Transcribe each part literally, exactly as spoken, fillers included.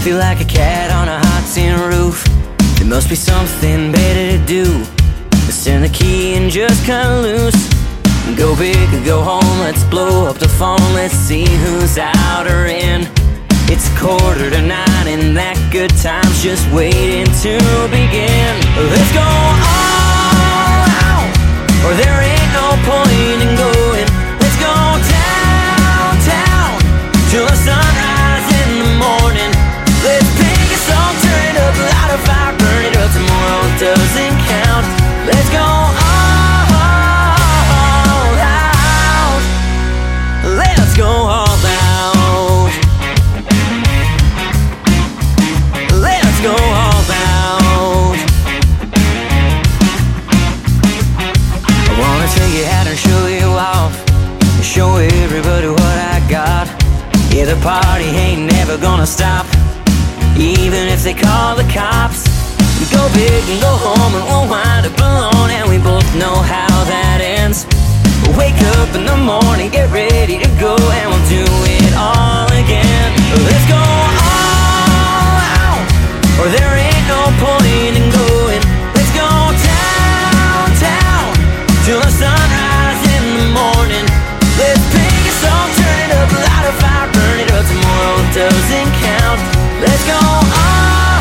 feel like a cat on a hot tin roof. There must be something better to do. Let's turn the key and just cut loose. Go big or go home, let's blow up the phone. Let's see who's out or in. It's a quarter to nine and that good time's just waiting to begin. Let's go all out, or there ain't no point in going. Let's go downtown till the sunrise in the morning. Let's pick a song, turn it up, light a fire, burn it up. Tomorrow doesn't count. Let's go all out. Let's go all out. Let's go all out. I wanna take you out and show you off, show everybody what I got. Yeah, the party ain't never gonna stop, even if they call the cops. We go big and go home and we'll wind up alone, and we both know how that ends. We'll wake up in the morning, get ready to go, and we'll do it all again. Let's go all out, or there ain't no point in going. Let's go downtown till the sunrise in the morning. Let's pick a song, turn it up, light a fire, burn it up. Tomorrow doesn't count. Let's go all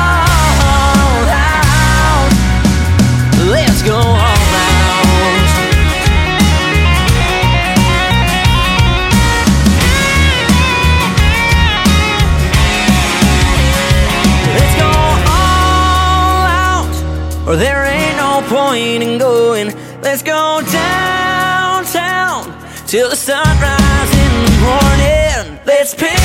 out. Let's go all out. Let's go all out, or there ain't no point in going. Let's go downtown till the sunrise in the morning. Let's pick